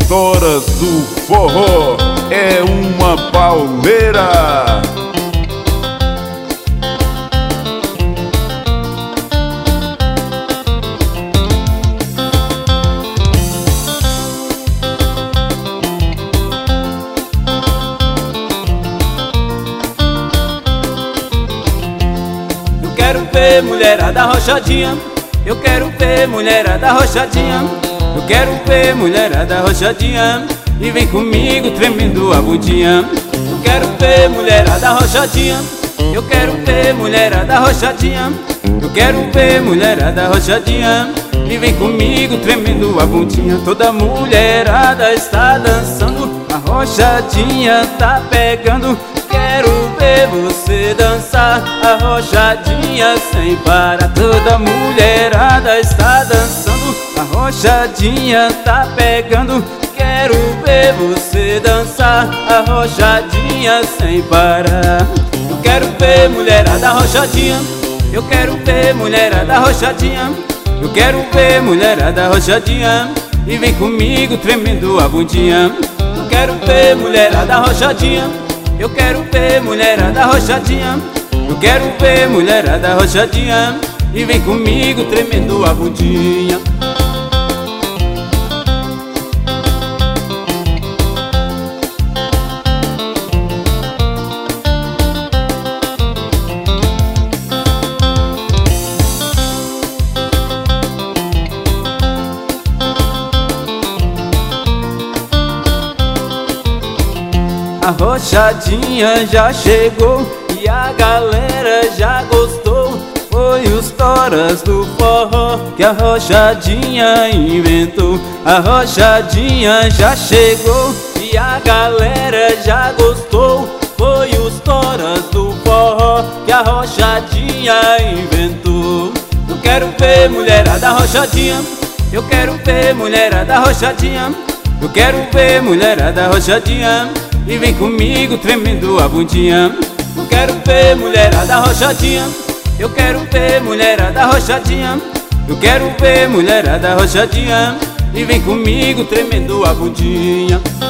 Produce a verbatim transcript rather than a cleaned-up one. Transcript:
Toras do Forró é uma pauleira. Eu quero ver mulherada rochadinha, eu quero ver mulherada rochadinha, eu quero ver mulherada rochadinha, e vem comigo tremendo a bundinha. Eu quero ver mulherada rochadinha, eu quero ver mulherada rochadinha, eu quero ver mulherada rochadinha, e vem comigo tremendo a bundinha. Toda mulherada está dançando, a rochadinha tá pegando. Quero ver você dançar a rochadinha sem parar. Toda mulherada está dançando, a rochadinha tá pegando. Quero ver você dançar a rochadinha sem parar. Eu quero ver mulherada rochadinha, eu quero ver mulherada rochadinha, eu quero ver mulherada rochadinha, e vem comigo tremendo a bundinha. Eu quero ver mulherada rochadinha, eu quero ver mulherada rochadinha, eu quero ver mulherada rochadinha, e vem comigo tremendo a bundinha. A rochadinha já chegou e a galera já gostou. Foi os Toras do Forró que a rochadinha inventou. A rochadinha já chegou e a galera já gostou. Foi os Toras do Forró que a rochadinha inventou. Eu quero ver mulherada rochadinha, eu quero ver mulherada rochadinha, eu quero ver mulherada rochadinha, e vem comigo tremendo a bundinha. Eu quero ver mulherada rochadinha, eu quero ver mulherada rochadinha, eu quero ver mulherada rochadinha, e vem comigo tremendo a bundinha.